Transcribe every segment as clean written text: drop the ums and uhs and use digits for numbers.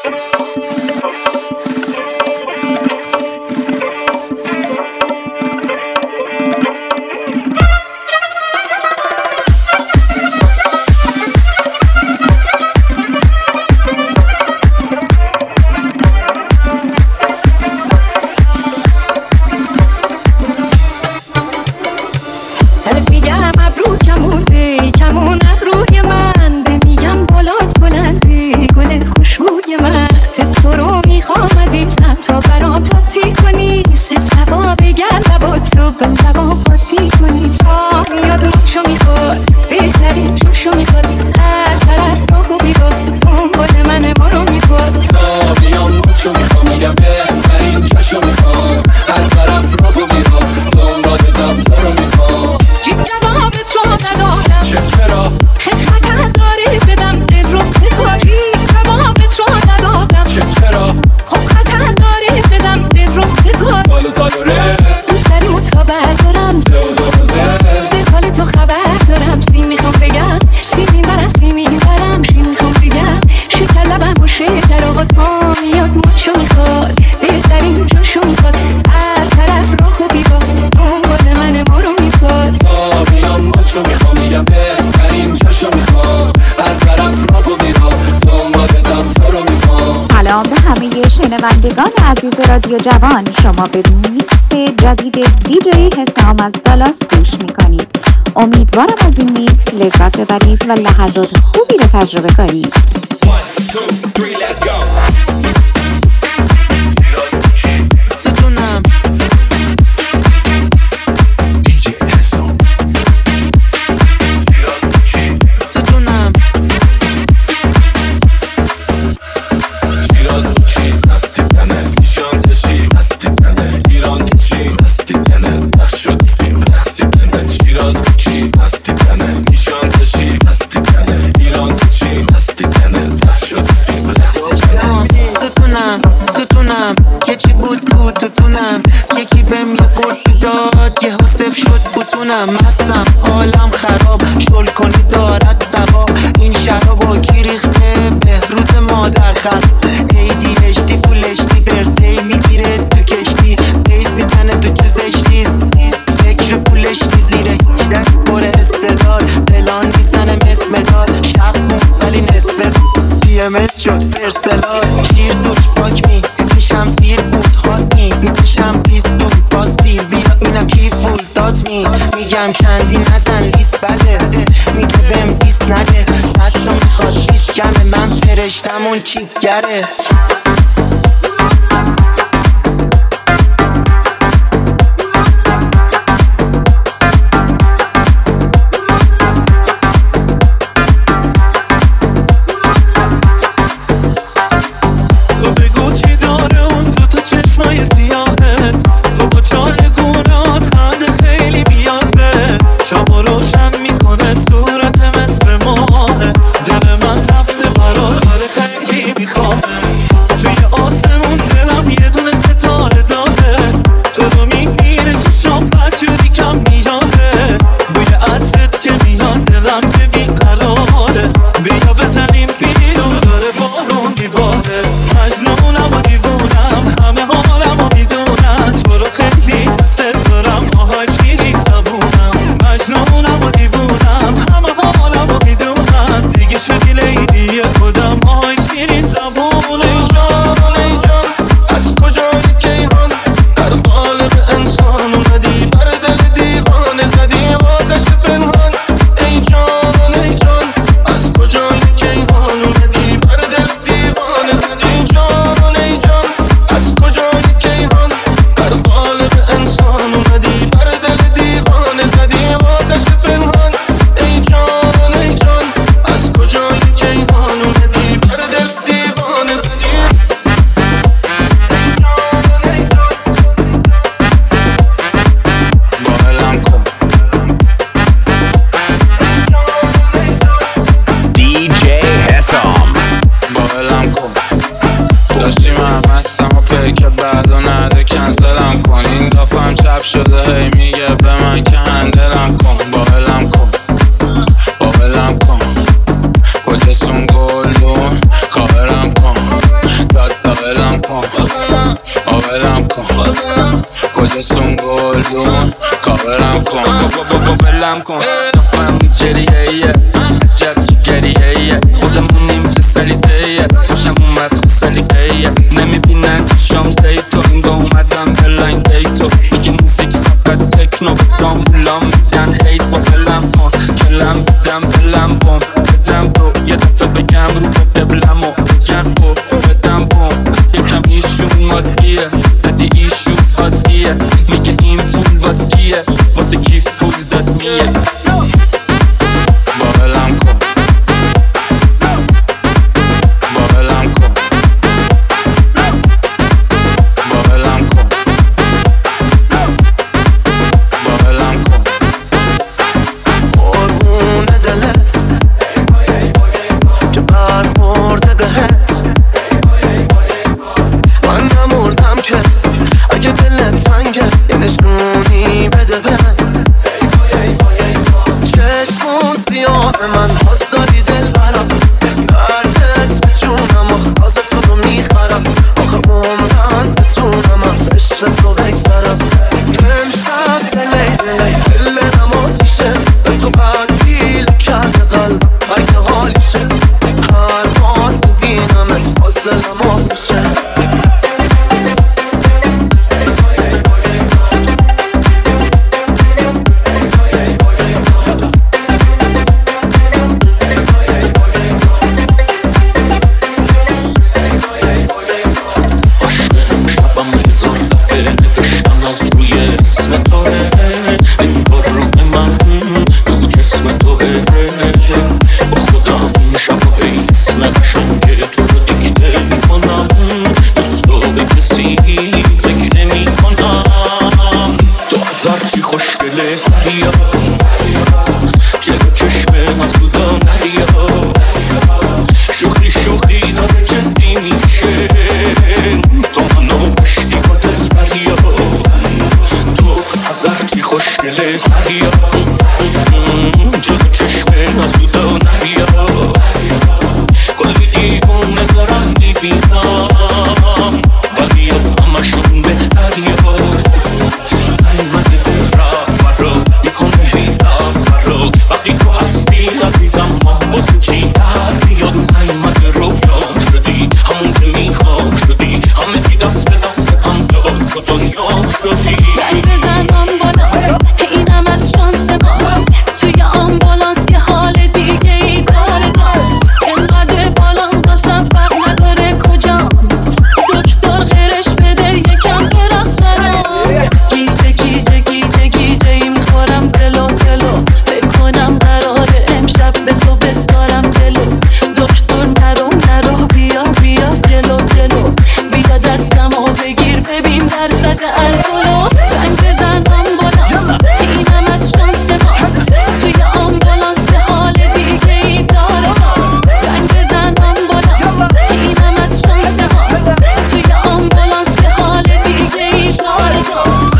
شنوندگان عزیز رادیو جوان، شما به میکس جدید دیجی حسام از دالاس گوش میکنید. امیدوارم از این میکس لذت ببرید و لحظات خوبی رو تجربه کنید. 1 2 3 let's go. مستم حالم خراب شل کنی دارد سبا این شرابو کی ریخته بهروز مادر خرد ADHD فول HD برده میگیره تو کشتی بیس میزنه تو جوزشتی فکر پولش زیره پر استدار پلان میزنه مسمدار شب مون ولی نصفه DMS شد فرست بلار شیر دوش پاک می سیزم سیر بود خات می میکشم پیستو باستیل بیا اینم کی فول داد می میگم کندی نزن لیست بده میگه بهم دیست نده صد تا میخواد بیست کمه من فرشتم اون چیپگره شده هی میگه به من که هندلم کن باولم کن کجاستون گلدون کاورم کن دلم کن نفهمی جریه عجب چی گریه خودمونیم چه سلیتهیه خوشم اومد خود سلیقهیه نمیبینن چشام زیتو اینگاه اومدم بلاین دیتو میگه موزیک فقط تکنو بدام بولام میدن هیت با دلم کن کلم بدم بلم بام بدم برو یه دفعه بگم رو به قبلم و بگم برو بدم بام یکم ایشون عادیه بدی ایشون عادیه میگه این پول واس کیه واسه کیف پول داد میه باقلم کن باقلم کن باقلم کن باقلم کن قربون دلت که برخورده بهت من نمردم که اگه دلت تنگه یه نشونی بده بهم چشمون سیاه من پاس دادی دل برم دردت بچونم آخ آزه تو رو میخرم آخه عمرن بتونم از عشق تو بگذرم امشب دلی دلم آتیشه به تو قدیل کرده قلبم اگه حالیشه هر بار ببینمت باز دلم آتیشه خوشگله سریا جلو چشمه مسودا نریا شوخی شوخی داره جدی میشه تو منو پشتی با دل بریا تو از هرچی خوشگله سریا جلو چشمه مسودا نریا کلی دیوونه دارم میبینم ولی از همشون بهتریا وقتی تو هستی عزیزم ما واسه چی در بیاد نیومده رویام شدی همون که میخوام شدی همه چی دست به دست هم داد تو دنیا شدی زنگ بزن آمبولانس اینم از شانس ما توی آمبولانس یه حال دیگه ای داره ناز انقدر بالام واسم فرق نداره کجام دکتر غیرش بده یکم برقص برام گیجه گیجه گیجه گیجه ایم خورم دلو دلو فکر کنم قراره امشب به تو بسپارم دلو دکتر نرو بیا بیا جلو جلو بیا دستمو بگیر ببین درصد الکلو زنگ بزن آمبولانس اینم از شانس ماست توی آمبولانس به حال دیگه ای داره ماست زنگ بزن آمبولانس اینم از شانس ماست توی آمبولانس به حال دیگه ای داره ماست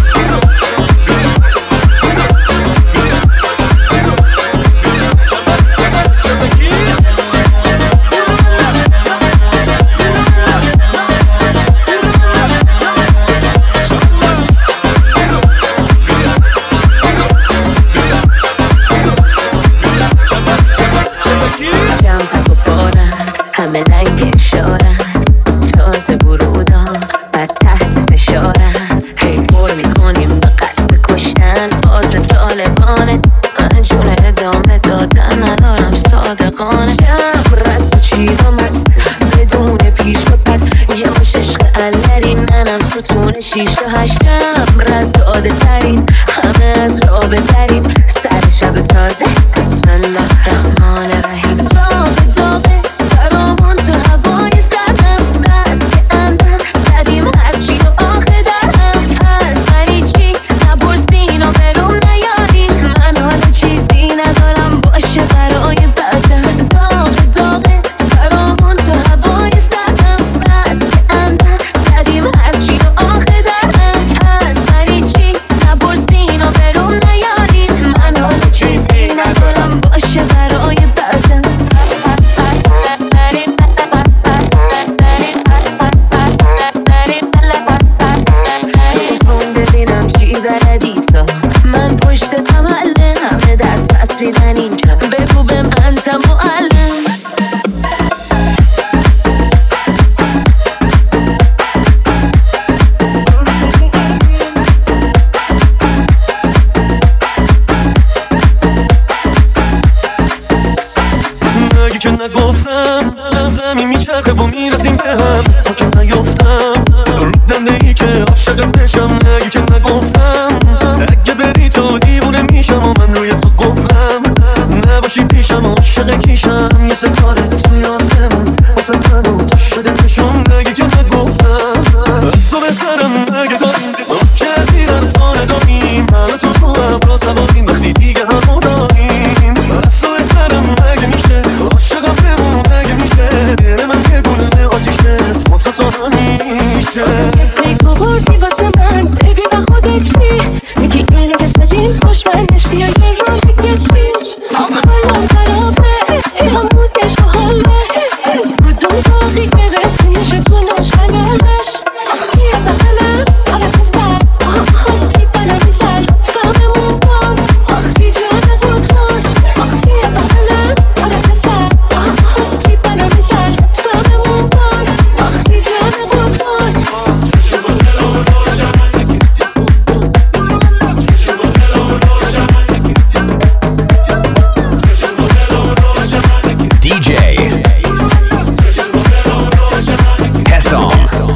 همه لنگ اشارن تازه برودم بعد تحت فشارن هی پر میکنیم به قصد کشتن فاز طالبانه من جون ادامه دادن ندارم صادقانه جمرت با چیدم هست بدون پیش و پس یه مش عشق الری منم ستون 6 تا 8 رد داده ترین همه از رابه ترین سر شب تازه بسم الله الرحمن الرحیم داغه داغه سرامون تو هوای سردم بس که اندم زدیم هرچی و آخه درهم از منی چی نبرسین و برون نیارین من حال چیزی ندارم باشه برای بعدن داغه داغه سرامون تو هوای سردم بس که اندم زدیم هرچی و آخه درهم از خودتم معلم. نگی که نگفتم زمین میچرخه و میرسیم به هم، ما که نیفتم رو دنده ای که عاشقت بشم. نگی که نگفتم اگه بری تو دیوونه میشم و من روی تو قفلم، نباشی پیشم عاشق کیشم. یه ستاره توی آسمون واسه من و تو شده نشون. نگی که نگفتم از تو بهترم اگه داریم ما که از این حرفانه داریم، من تو رو هم را سواریم وقتی دیگه هم داریم. از تو بهترم اگه میشه عاشقم بمون، اگه میشه دل من یه گونه آتیشه با تو همیشه. بگو بردی واسه من بیبی و خودت چی میگی؟ اینو که زدیم خوشمندش بیا یه رو بگشیم. حالم خرابه همونش با حاله، از کدوم باقی گرفتی میشه تونش حلالش. بیا بغلم حالا پسر حالی بلا میسر لطفممون کن. بی جاده بود باش بیا بغلم حالا پسر حالی بلا میسر لطفممون کن. بی جاده بود باش DJ Hesam.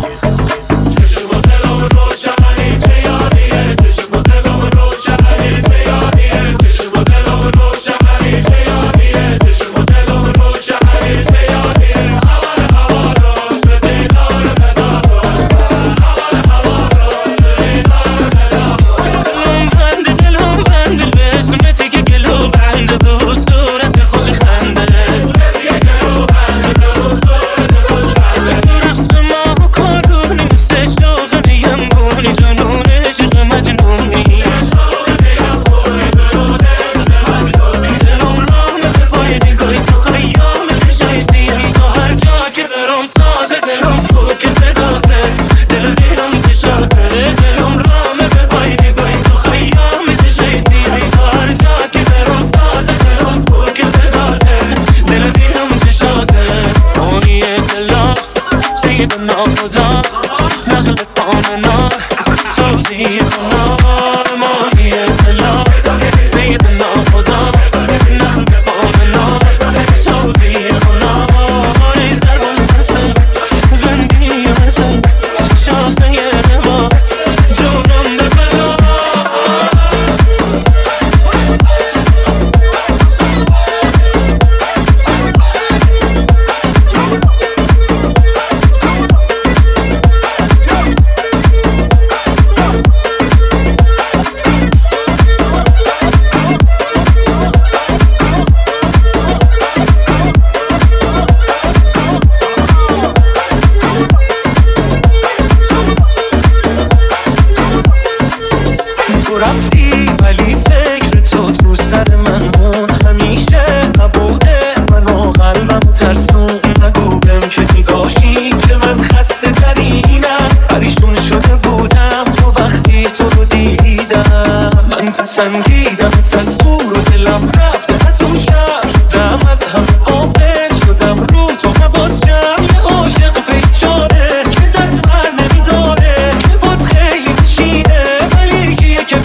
پسندیدم از دور و دلم رفته از اون شب، شدم از هم قابل شدم رو تو حواس جمع. یه عاشق بیچاره که دست بر نمیداره، که بود خیلی نشینه ولی کیه که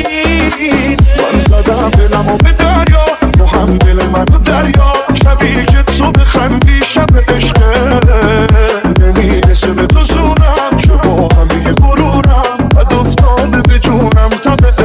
ببین. من زدم دلمو به دریا، تو هم دل من تو دریا. شبیه که تو بخندی شب عشقه نمیرسه به تو زونم، که با همه غرورم بد افتاده به جونم تا به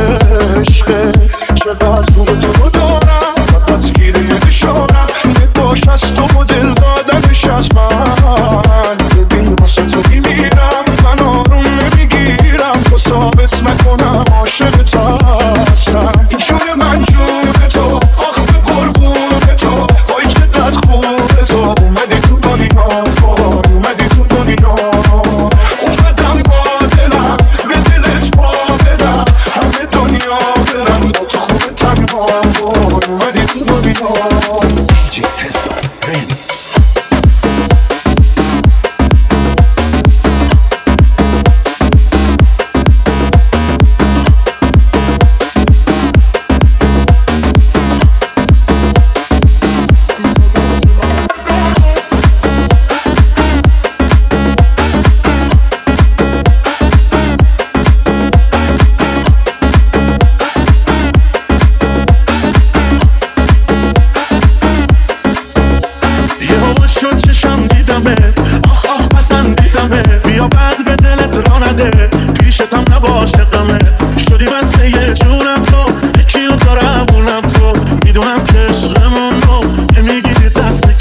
عشقت. چقدر خوب تو رو دارم فقط گیره نشانم، نگاش از تو و دل دادنش از من. ببین واسه تو میمیرم من آروم نمیگیرم، تو ثابت نکنم عاشقت هستم. جون من جون تو آخ به قربون تو، وای چقدر خوب تو اومدی تو دنیا، اومدی تو دنیا. اومدم با دلم به دلت پا بدم، همه دنیا برم با تو خوب تنها. اومدی تو دنیا. DJ Hesam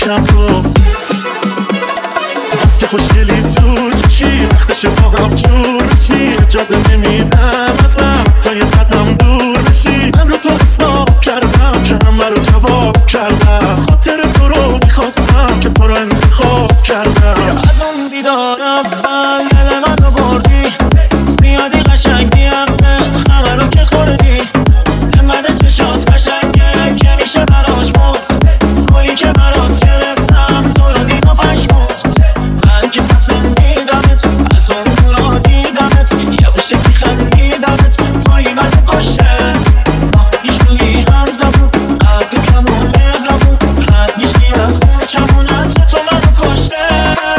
باشم تو بس که خوشگلی تو چشی وقتشه با هم جور بشی اجازه نمیدم ازم تا یه قدم دور بشی من رو تو حساب کردم که همه رو جواب کردم خاطر تو رو میخواستم که تو رو انتخاب کردم از اون دیدار اول دل من رو بردی زیادی قشنگی همه رو که خوردی انقدر چشات قشنگه که میشه براش بود گلی که برات گرفتم تو رو دید و پشمود من که پسندیدمت از اون دورا دیدمت یه بشه که خندیدمت پایی من باشه هیچ گویی هم زبون عقل کمون مهربون رنگیشی از برچمون از تو منو کشته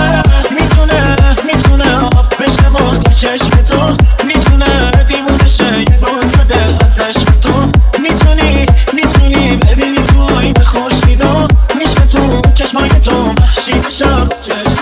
میتونه آب بشه مخت چشم تو میتونه دیوونه شه یه دنیا دل از عشق تو میتونی ببینی تو این خورشیدا میشه تو چشمای تو محشی بشم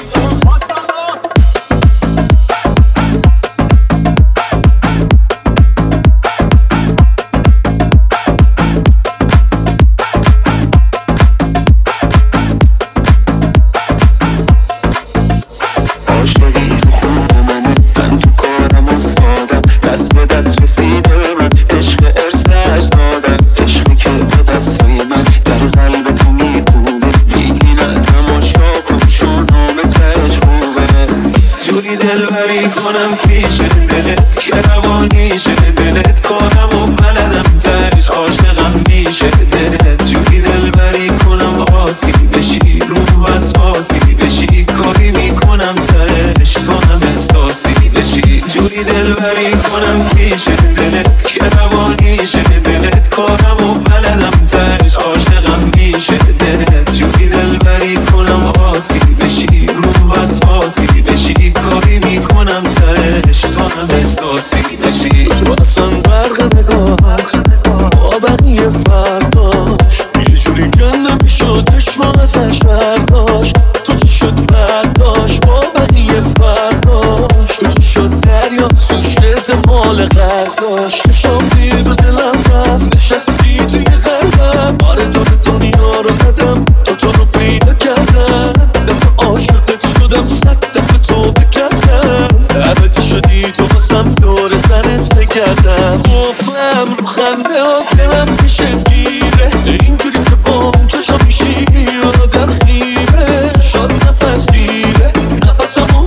دلبری کنم پیش دلت که روانیشه دلت کنم و بلدم ترش عاشقم میشه دلت جوری دلبری کنم آسی بشی رو وسواسی بشی کاری میکنم ترش تو هم احساسی بشی جوری دلبری کنم پیش دلت که روانیشه دلت کنم و بلدم ترش عاشقم میشه دلت جوری دلبری کنم آسی بشی رو وسواسی بشی کاری میکنم تهش تو هم احساسی بشی تو اصلا برق نگاهت با بقیه فرق داشت یه جوری گنده میشد چشما ازش برداشت تو چی شد برداشت با بقیه فرق داشت تو چی شد دریاست توش احتمال غرق داشت چشام دید و دلم رفت نشستی توی قلبم آره دور دنیا رو زدم تو رو پیدا کردم دفعه عاشقت شدم 100 دفعه تو بکردم عبدی شدی تو باسم دور سرت بگردم گفتم رو خنده ها دلم پیشت گیره اینجوری که بام چشم میشی آدم خیره شاد نفس گیره نفسمو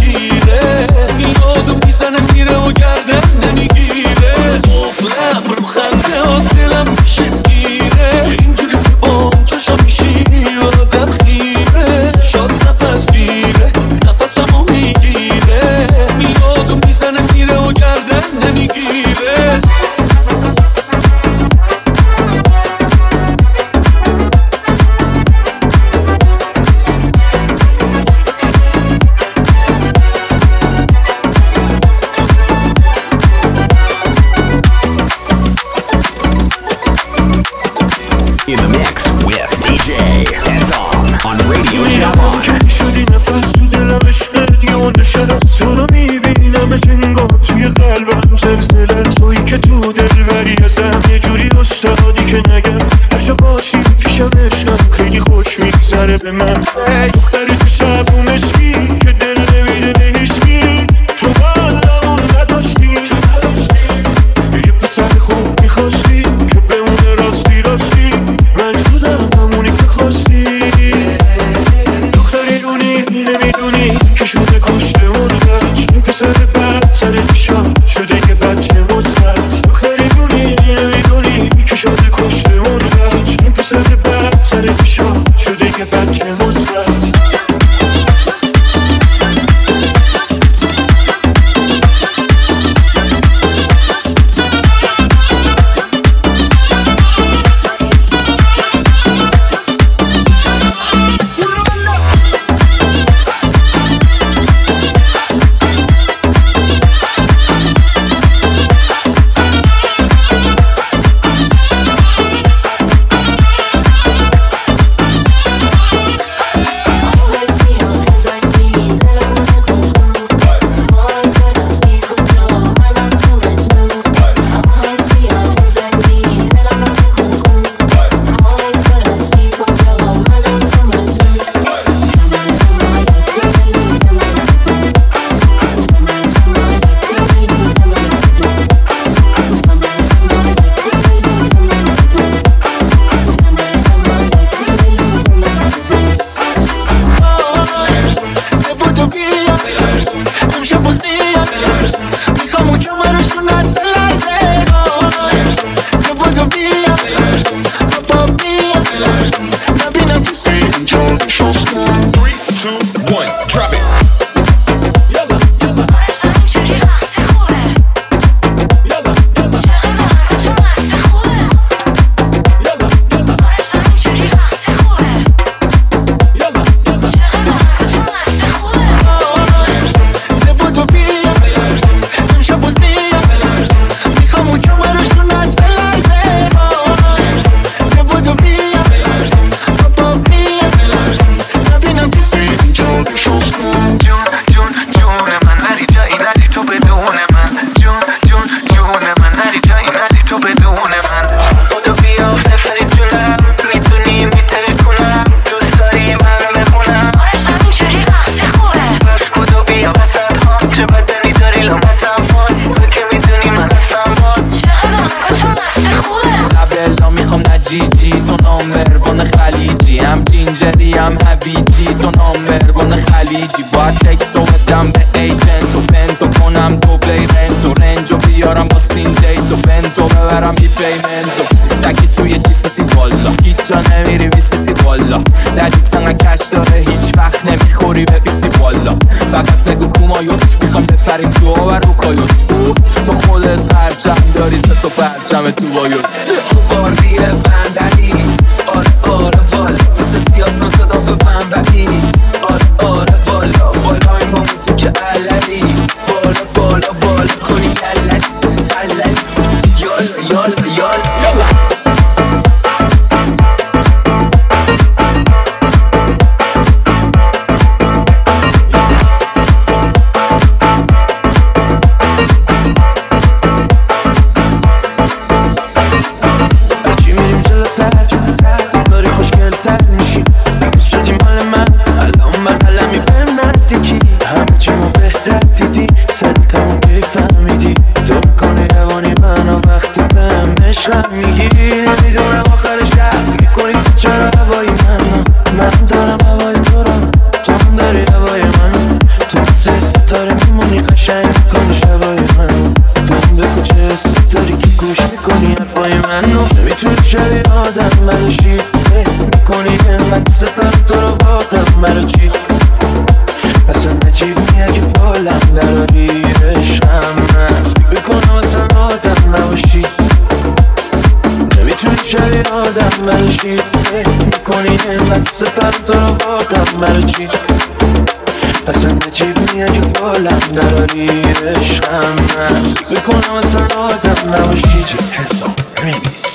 میگیره یادم میزنه میره و گردن نمیگیره گفتم رو خنده ها دلم پیشت گیره اینجوری که بام چشم میشی آدم خیره شاد نفس گیره نفسمو میگیره یادم میزنه میره و گردن نمیگیره In the mix with DJ Hesam on Radio Javan. که شدی نفس تو دلم عشقت یه نشست تو رو میبینم انگار توی قلبم زلزله تویی که تو دلبری ازم یه جوری استادی که نگم هرچه باشی پیشم عشقم خیلی خوش میگذره به من دختری تو شب و مشکی که دل نمیده به هیچکی تو قلبمون نداشتی یه پسر خوب میخواستی که بمونه راستی راستی من شدم همونی که خواستی دختری دونی نمیدونی که شده کشته اون بچ این پسر بد سر پیشم شده یه بچه مثبت دختری دونی نمیدونی که شده کشته اون بچ این پسر بد سر پیشم شده یه بچه مثبت drop it. جیجی تو نامروان خلیجی هم جینجری هم هویجی تو نامروان خلیجی باید تکسو بدم به ایجنت و بنتو کنم دوبلی رنتو رنجو بیارم با سین دیتو بنتو ببرم بی پیمنتو تکی توی جیسیسی والا هیچ جا نمیری بیسیسی والا دلیت سنگه کش داره هیچ وقت نمیخوری به بیسی والا فقط بگو کومایوت میخوام بپریم تو و رو کایوت تو خودت پرچم داری ست و پرچم تو بایوت تو باردی بندری آره آره والا واسه سیاس من صداف بنبری آره آره والا بالای ما موزیک علری بالا بالا بالا کنی للل تلل یالا یالا یالا میگی نمیدونم آخر شب میکنی تو چرا هوای من دارم هوای تو رو تو هم داری هوای من تو مثل ستاره میمونی قشنگ میکنی شبای من من به کجا حسی داری که گوش میکنی حرفای منو نمیتونی شبیه آدم منو شی میکنی اینقدر ستاره تو رو واقعا منو چی اصلا نجیب میگه که بالم دراری عشقم من فکر میکنم اصلا آدم نباشی شبیه آدم منو چی فکر میکنی اینقدر سپر تو رو واقعا منو چی اصلا نجیب میگه که بالم دراری عشقم من فکر میکنم اصلا آدم نباشی حسام رینی